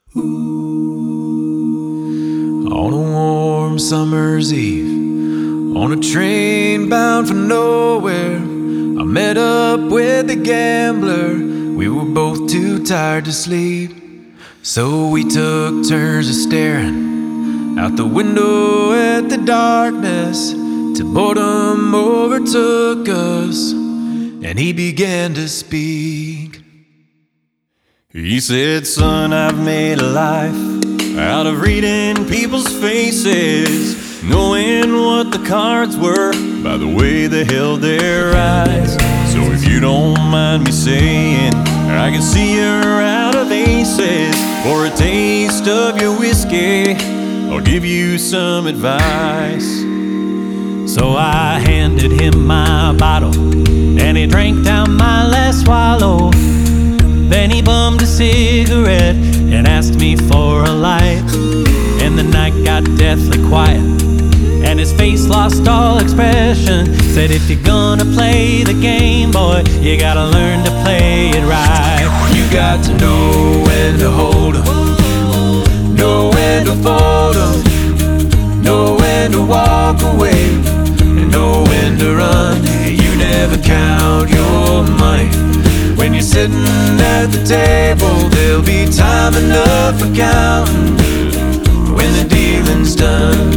On a warm summer's eve, on a train bound for nowhere, I met up with a gambler. We were both too tired to sleep, so we took turns of staring out the window at the darkness, till boredom overtook us and he began to speak. He said, "Son, I've made a life out of reading people's faces, knowing what the cards were by the way they held their eyes. So if you don't mind me saying, I can see you're out of aces. For a taste of your whiskey, I'll give you some advice." So I handed him my bottle, and he drank down my last swallow. Then he bummed a cigarette and asked me for a light. And the night got deathly quiet, and his face lost all expression. Said, "If you're gonna play the game, boy, you gotta learn to play it right. You got to know when to hold 'em, know when to fold 'em, know when to walk away, and know when to run. You never count your money. When you're sitting at the table, there'll be time enough for counting when the dealing's done."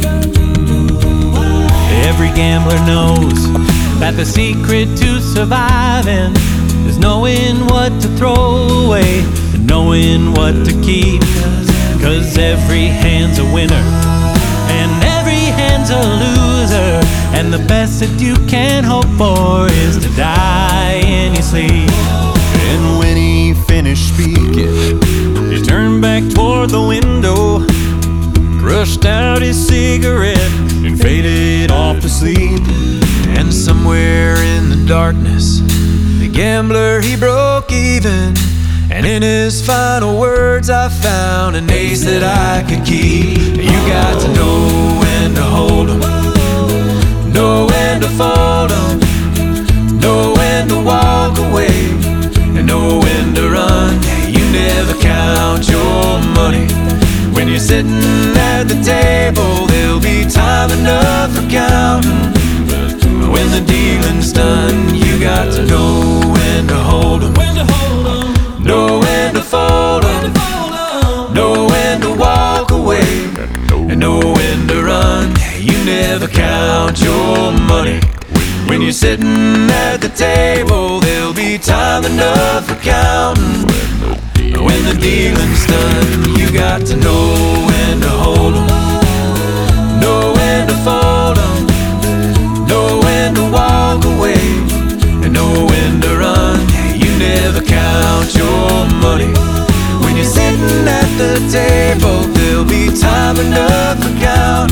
Every gambler knows that the secret to surviving is knowing what to throw away and knowing what to keep. 'Cause every hand's a winner and every hand's a loser, and the best that you can hope for is to die in your sleep. And when he finished speaking, he turned back toward the window, crushed out his cigarette, and faded off to sleep. And somewhere in the darkness, the gambler, he broke even. And in his final words, I found an ace that I could keep. You got to know when to hold 'em, know when to fold 'em, know when to walk away, and know when to run. You never count your money. When you're sitting at the table, there'll be time enough for counting. When the dealing's done, you got to know when to hold 'em, know when to fold 'em, know when to walk away, and know when to run. You never count your money. When you're sitting at the table, there'll be time enough for counting. When the dealing's done, you got to know when to hold 'em, know when to fold 'em, know when to walk away, and know when to run. You never count your money. When you're sitting at the table, there'll be time enough for counting.